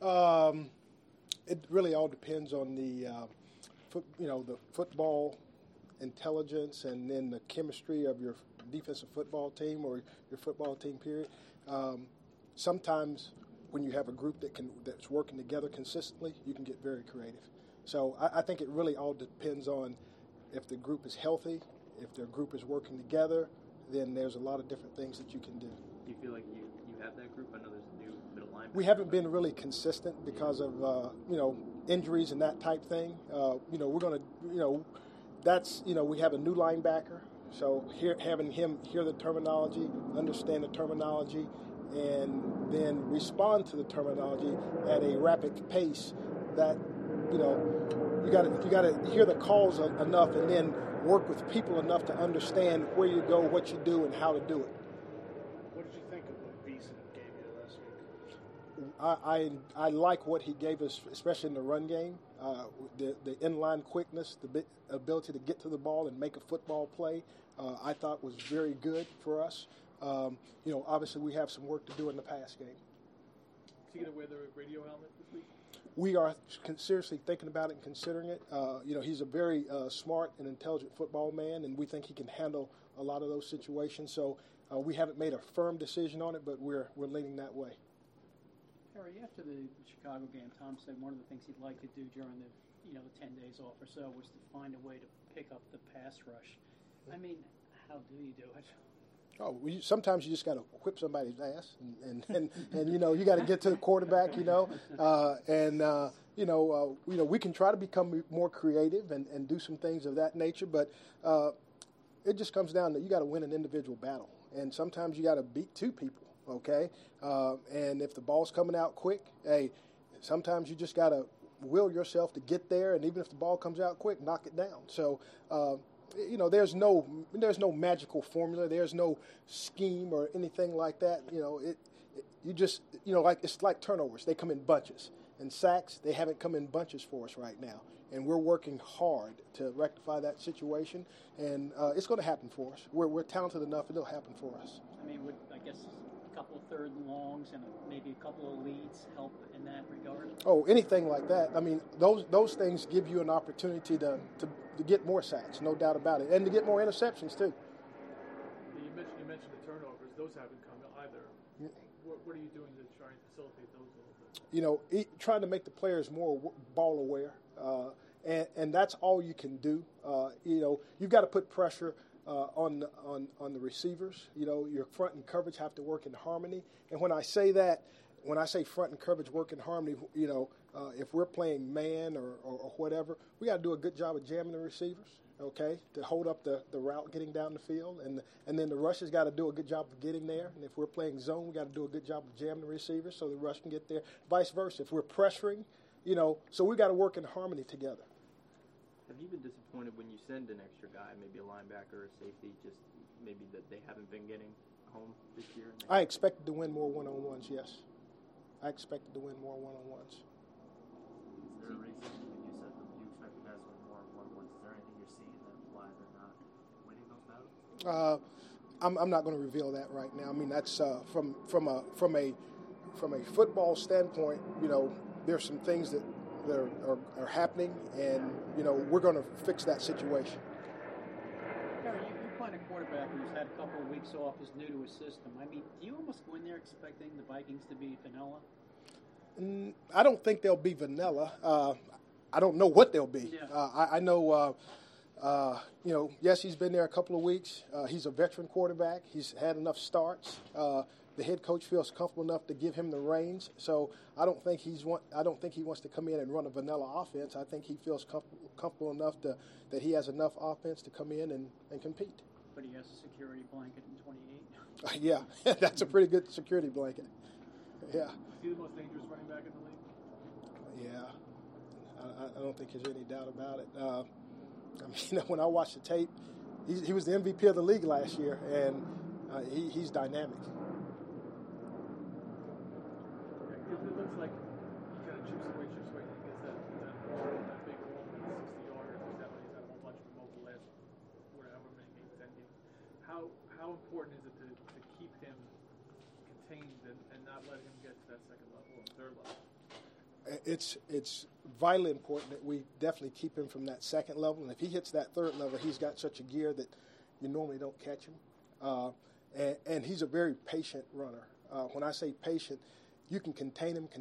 Um, it really all depends on the football intelligence and then the chemistry of your defensive football team or your football team. Period. Sometimes when you have a group that's working together consistently, you can get very creative. So I think it really all depends on if the group is healthy, if their group is working together, then there's a lot of different things that you can do. Do you feel like you have that group? I know there's a new middle linebacker. We haven't been really consistent because of injuries and that type thing. We're going to we have a new linebacker, so having him hear the terminology, understand the terminology, and then respond to the terminology at a rapid pace. That you got to hear the calls enough, and then work with people enough to understand where you go, what you do, and how to do it. What did you think of what Beason gave you last week? I like what he gave us, especially in the run game. The inline quickness, the ability to get to the ball and make a football play, I thought was very good for us. Obviously we have some work to do in the pass game. Is he going to wear the radio helmet this week? We are seriously thinking about it and considering it. He's a very smart and intelligent football man, and we think he can handle a lot of those situations. So we haven't made a firm decision on it, but we're leaning that way. Harry, after the Chicago game, Tom said one of the things he'd like to do during the 10 days off or so was to find a way to pick up the pass rush. I mean, how do you do it? Oh, sometimes you just got to whip somebody's ass, and you got to get to the quarterback, we can try to become more creative and do some things of that nature, but it just comes down to you got to win an individual battle, and sometimes you got to beat two people, okay? And if the ball's coming out quick, hey, sometimes you just got to will yourself to get there, and even if the ball comes out quick, knock it down. So. There's no magical formula. There's no scheme or anything like that. It's like turnovers. They come in bunches. And sacks, they haven't come in bunches for us right now. And we're working hard to rectify that situation. And it's going to happen for us. We're talented enough, it'll happen for us. I mean, would a couple of third and longs and maybe a couple of leads help in that regard? Oh, anything like that. I mean, those things give you an opportunity to get more sacks, no doubt about it, and to get more interceptions too. You mentioned the turnovers; those haven't come either. What are you doing to try and facilitate those a little bit? Trying to make the players more ball aware, and that's all you can do. You've got to put pressure on the receivers. Your front and coverage have to work in harmony. And when I say front and coverage work in harmony, if we're playing man or whatever, we got to do a good job of jamming the receivers, okay, to hold up the route getting down the field. And then the rushers got to do a good job of getting there. And if we're playing zone, we got to do a good job of jamming the receivers so the rush can get there. Vice versa. If we're pressuring, so we got to work in harmony together. Have you been disappointed when you send an extra guy, maybe a linebacker or a safety, just maybe that they haven't been getting home this year? I expected to win more one-on-ones, yes. I expected to win more one-on-ones. Is there a reason you said that you expect you guys to win more one-on-ones? Is there anything you're seeing that why they're not winning those battles? I'm not going to reveal that right now. I mean, that's from a football standpoint. There's some things that are happening, and we're going to fix that situation. Harry, you're playing a quarterback who's had a couple of weeks off, is new to his system. I mean, do you almost go in there expecting the Vikings to be vanilla? I don't think they'll be vanilla. I don't know what they'll be. Yeah. I know, yes, he's been there a couple of weeks. He's a veteran quarterback. He's had enough starts. The head coach feels comfortable enough to give him the reins. So I don't think he wants to come in and run a vanilla offense. I think he feels comfortable enough that he has enough offense to come in and compete. But he has a security blanket in 28. Yeah, that's a pretty good security blanket. Yeah. Is he the most dangerous running back in the league? Yeah. I don't think there's any doubt about it. When I watched the tape, he was the MVP of the league last year, and he's dynamic. It looks like he kind of chips away, and he gets that big hole, 60-yarder. He's had a whole bunch of them over the last however many games, 10 games. How important is it to keep him contained and not let him get to that second level or third level? it's vitally important that we definitely keep him from that second level. And if he hits that third level, he's got such a gear that you normally don't catch him. And he's a very patient runner. When I say patient, you can contain him,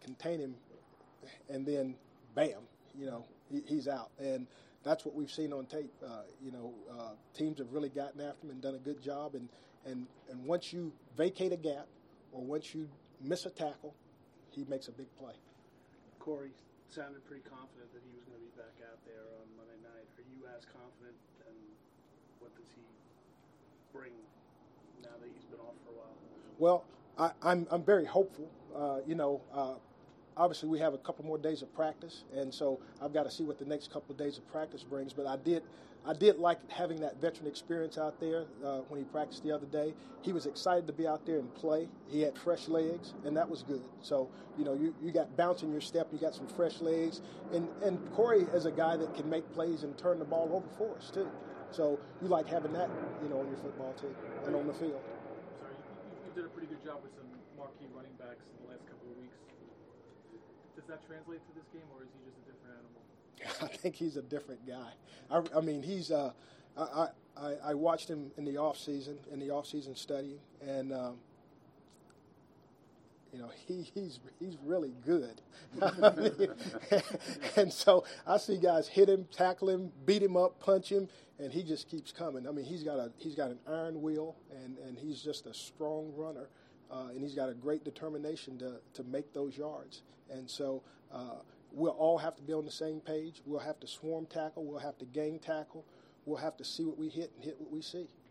and then bam, he's out. And that's what we've seen on tape. Teams have really gotten after him and done a good job. And once you vacate a gap or once you miss a tackle, he makes a big play. Corey sounded pretty confident that he was going to be back out there on Monday night. Are you as confident, and what does he bring now that he's been off for a while? Well, I'm very hopeful. Obviously we have a couple more days of practice, and so I've got to see what the next couple of days of practice brings. But I did like having that veteran experience out there when he practiced the other day. He was excited to be out there and play. He had fresh legs, and that was good. So, you got bounce in your step, you got some fresh legs. And Corey is a guy that can make plays and turn the ball over for us, too. So you like having that, on your football team and on the field. Sorry, you did a pretty good job with some marquee running backs in the last couple of weeks. Does that translate to this game, or is he just a different animal? I think he's a different guy. I mean, he's. I watched him in the off season studying, and he's really good. And so I see guys hit him, tackle him, beat him up, punch him, and he just keeps coming. I mean, he's got an iron will, and he's just a strong runner. And he's got a great determination to make those yards. And so we'll all have to be on the same page. We'll have to swarm tackle. We'll have to gang tackle. We'll have to see what we hit and hit what we see.